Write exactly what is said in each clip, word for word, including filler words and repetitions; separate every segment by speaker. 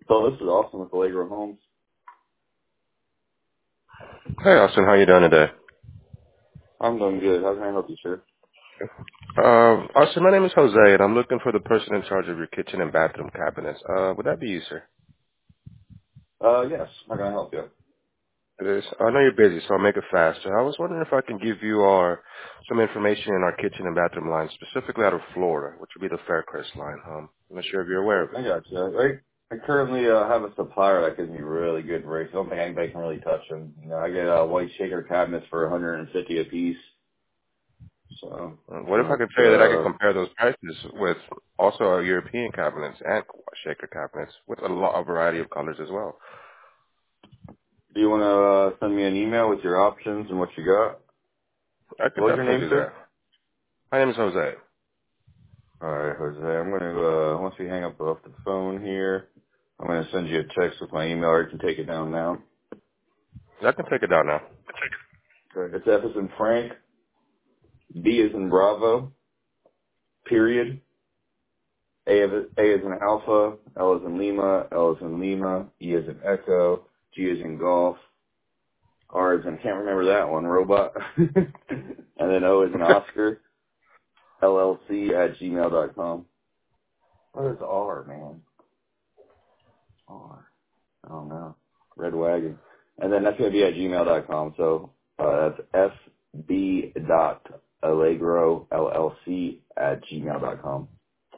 Speaker 1: So this is Austin with Allegro Homes.
Speaker 2: Hey, Austin, how you doing today?
Speaker 1: I'm doing good. How can I help you, sir?
Speaker 2: Um, Austin, my name is Jose, and I'm looking for the person in charge of your kitchen and bathroom cabinets. Uh, would that be you, sir?
Speaker 1: Uh, yes. How can I help you?
Speaker 2: It is. I know you're busy, so I'll make it faster. I was wondering if I can give you our some information in our kitchen and bathroom line, specifically out of Florida, which would be the Faircrest line. Um, I'm not sure if you're aware of it.
Speaker 1: I got you. Right. I currently uh, have a supplier that gives me really good rates. I don't think anybody can really touch them. You know, I get uh, white shaker cabinets for one hundred fifty a piece. So,
Speaker 2: Uh, What if I could
Speaker 1: that's,
Speaker 2: tell you that I could
Speaker 1: uh,
Speaker 2: compare those prices with also our European cabinets and shaker cabinets with a lot, a variety of colors as well?
Speaker 1: do you want to uh, send me an email with your options and what you got?
Speaker 2: I could
Speaker 1: What was your
Speaker 2: definitely
Speaker 1: name,
Speaker 2: do
Speaker 1: sir?
Speaker 2: that. My name is Jose.
Speaker 1: All right, Jose. I'm going to, uh, once we hang up off the phone here, I'm going to send you a text with my email, or you can take it down now.
Speaker 2: I can take it down now.
Speaker 1: Okay. It's F as in Frank, B as in Bravo, period. A as, A as in Alpha, L as in Lima, L as in Lima, E as in Echo, G as in Golf, R as in, I can't remember that one, Robot. And then O as in Oscar, L L C at gmail dot com. What is R, man? R. I don't know. Red Wagon. And then that's going to be at gmail dot com. So uh, that's fb dot allegro llc at gmail dot com.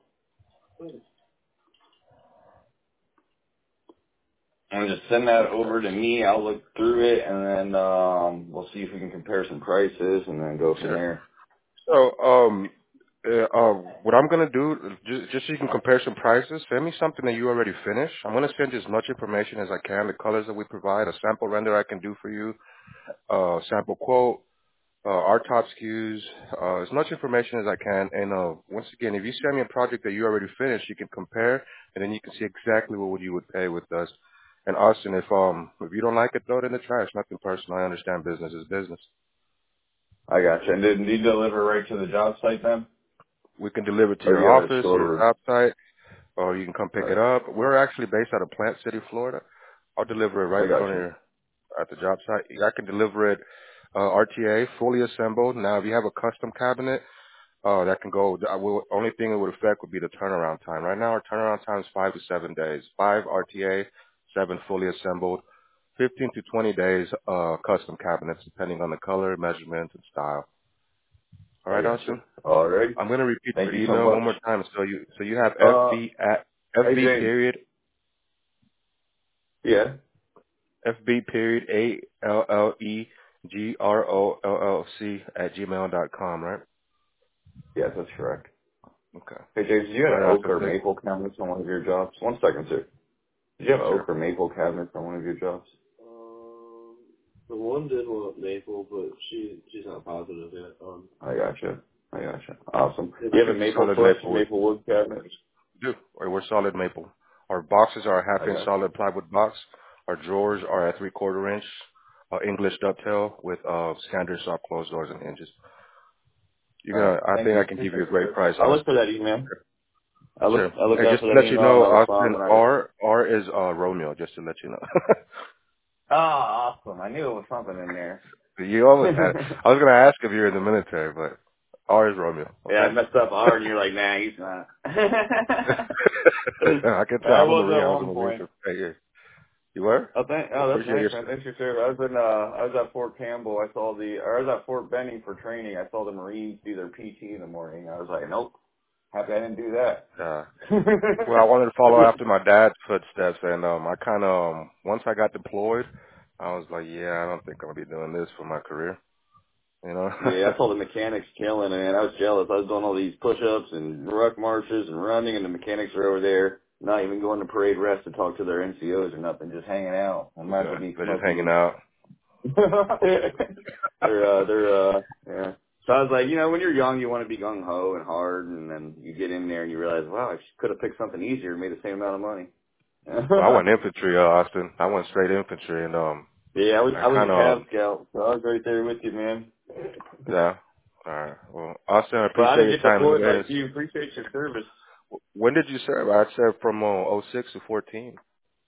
Speaker 1: And just send that
Speaker 2: Okay.
Speaker 1: over to me. I'll look through it, and then um, we'll see if we can compare some prices, and then go from
Speaker 2: Sure.
Speaker 1: there.
Speaker 2: So, um, uh, uh, what I'm gonna do, just, just so you can compare some prices, send me something that you already finished. I'm gonna send you as much information as I can, the colors that we provide, a sample render I can do for you, uh, sample quote, uh, our top S K Us, uh, as much information as I can. And uh, once again, if you send me a project that you already finished, you can compare, and then you can see exactly what you would pay with us. And Austin, if um, if you don't like it, throw it in the trash. Nothing personal. I understand business is business.
Speaker 1: I got you. And did you deliver right to the job site then?
Speaker 2: We can deliver to
Speaker 1: Or
Speaker 2: your
Speaker 1: you have it
Speaker 2: office, your
Speaker 1: stored?
Speaker 2: job site, or you can come pick
Speaker 1: Right.
Speaker 2: it up. We're actually based out of Plant City, Florida. I'll deliver it right
Speaker 1: I
Speaker 2: in
Speaker 1: got
Speaker 2: front of
Speaker 1: you.
Speaker 2: you at the job site. I can deliver it uh, R T A, fully assembled. Now, if you have a custom cabinet, uh, that can go. The will, only thing it would affect would be the turnaround time. Right now, our turnaround time is five to seven days. Five R T A, seven fully assembled. Fifteen to twenty days uh, custom cabinets, depending on the color, measurement, and style. All
Speaker 1: I
Speaker 2: right,
Speaker 1: got you.
Speaker 2: Austin.
Speaker 1: All right.
Speaker 2: I'm gonna repeat
Speaker 1: Thank
Speaker 2: your
Speaker 1: you so
Speaker 2: email
Speaker 1: much.
Speaker 2: one more time. So you so you have
Speaker 1: Uh,
Speaker 2: FB at
Speaker 1: hey
Speaker 2: FB
Speaker 1: James.
Speaker 2: period
Speaker 1: Yeah.
Speaker 2: FB period A L L E G R O L L C at gmail dot com, right?
Speaker 1: Yes, that's correct.
Speaker 2: Okay.
Speaker 1: Hey James, did you
Speaker 2: All
Speaker 1: have
Speaker 2: right,
Speaker 1: oak
Speaker 2: Austin.
Speaker 1: or
Speaker 2: Thank-
Speaker 1: maple cabinets on one of your jobs? One second, sir. Did you have oak
Speaker 2: Sure.
Speaker 1: or maple cabinets on one of your jobs? Um, the one did want maple, but she she's not positive yet. Um, I gotcha. I gotcha. Awesome. Do
Speaker 2: We
Speaker 1: you have
Speaker 2: can
Speaker 1: a
Speaker 2: do
Speaker 1: maple
Speaker 2: solid
Speaker 1: collection,
Speaker 2: maple. We
Speaker 1: maple wood cabinet?
Speaker 2: do. Or we're solid maple. Our boxes are a half
Speaker 1: I
Speaker 2: inch
Speaker 1: gotcha.
Speaker 2: solid plywood box. Our drawers are a three quarter inch uh, English dovetail with uh, standard soft closed doors and hinges. You're
Speaker 1: All right.
Speaker 2: gonna. I
Speaker 1: Thank
Speaker 2: think I
Speaker 1: you.
Speaker 2: can give you
Speaker 1: Appreciate
Speaker 2: a
Speaker 1: it,
Speaker 2: great
Speaker 1: sir.
Speaker 2: price,
Speaker 1: I'll look for
Speaker 2: Austin.
Speaker 1: that email. I look
Speaker 2: Sure.
Speaker 1: I look
Speaker 2: Hey,
Speaker 1: out
Speaker 2: just
Speaker 1: for
Speaker 2: to
Speaker 1: that
Speaker 2: let you
Speaker 1: email and
Speaker 2: know,
Speaker 1: I'll respond
Speaker 2: Austin,
Speaker 1: when I.
Speaker 2: R R is uh, Romeo. Just to let you know.
Speaker 1: Ah, awesome. I knew it was something in there.
Speaker 2: You almost had it. I was gonna ask if you're in the military, but R is Romeo.
Speaker 1: Yeah, I
Speaker 2: Okay.
Speaker 1: messed up R and you're like, nah, he's not.
Speaker 2: I can tell.
Speaker 1: I
Speaker 2: I'm a
Speaker 1: was
Speaker 2: Marine.
Speaker 1: at
Speaker 2: I was a
Speaker 1: one
Speaker 2: Marine
Speaker 1: point.
Speaker 2: for eight years. You were?
Speaker 1: Oh, thank,
Speaker 2: I
Speaker 1: oh, that's
Speaker 2: appreciate
Speaker 1: nice,
Speaker 2: your.
Speaker 1: man. Thanks for sharing. I was in, uh, I was at Fort Campbell. I saw the, or I was at Fort Benning for training. I saw the Marines do their P T in the morning. I was like, nope, happy I didn't do that.
Speaker 2: Uh, well, I wanted to follow after my dad's footsteps, and um, I kind of um, once I got deployed, I was like, yeah, I don't think I'm gonna be doing this for my career. You know?
Speaker 1: Yeah, I saw the mechanics killing, and I was jealous. I was doing all these push-ups and ruck marches and running, and the mechanics are over there, not even going to parade rest to talk to their N C Os or nothing, just hanging out. I might as
Speaker 2: Yeah,
Speaker 1: well be
Speaker 2: they're just hanging
Speaker 1: smoking.
Speaker 2: out.
Speaker 1: they're, uh, they're, uh, yeah. So I was like, you know, when you're young, you want to be gung ho and hard, and then you get in there and you realize, wow, I could have picked something easier and made the same amount of money.
Speaker 2: Well, I went infantry, uh, Austin. I went straight infantry, and um,
Speaker 1: Yeah, I was,
Speaker 2: I
Speaker 1: I was
Speaker 2: kind
Speaker 1: a
Speaker 2: of
Speaker 1: Cav Scout, so I was right there with you, man.
Speaker 2: yeah. All right. Well, Austin, I
Speaker 1: But I
Speaker 2: appreciate
Speaker 1: didn't
Speaker 2: your
Speaker 1: get
Speaker 2: time.
Speaker 1: deployed
Speaker 2: And
Speaker 1: like you. Appreciate your service.
Speaker 2: when did you serve? I served from uh, oh six to fourteen.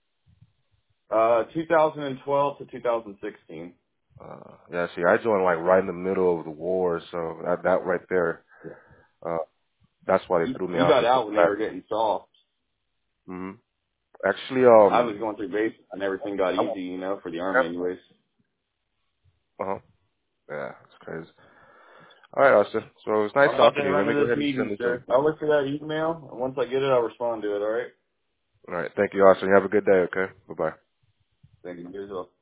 Speaker 1: Uh, two thousand twelve to two thousand sixteen.
Speaker 2: Uh, yeah, see, I joined like right in the middle of the war, so that, that right there,
Speaker 1: Yeah.
Speaker 2: uh, that's why they
Speaker 1: You,
Speaker 2: threw me
Speaker 1: you
Speaker 2: off
Speaker 1: got
Speaker 2: the shift
Speaker 1: out when they were
Speaker 2: pattern.
Speaker 1: getting soft.
Speaker 2: hmm Actually,
Speaker 1: I was
Speaker 2: um,
Speaker 1: going through base and everything got
Speaker 2: I'm,
Speaker 1: easy, you know, for the army anyways.
Speaker 2: uh-huh. Yeah, it's crazy. All right, Austin. So it's nice
Speaker 1: I'm about
Speaker 2: talking
Speaker 1: to
Speaker 2: to you. Let
Speaker 1: run
Speaker 2: me
Speaker 1: to
Speaker 2: go
Speaker 1: this
Speaker 2: ahead and
Speaker 1: meeting,
Speaker 2: send this over.
Speaker 1: sir. I'll look for that email, and once I get it, I'll respond to it, alright?
Speaker 2: All right. Thank you, Austin. You have a good day, okay? Bye-bye.
Speaker 1: Thank you. You as well.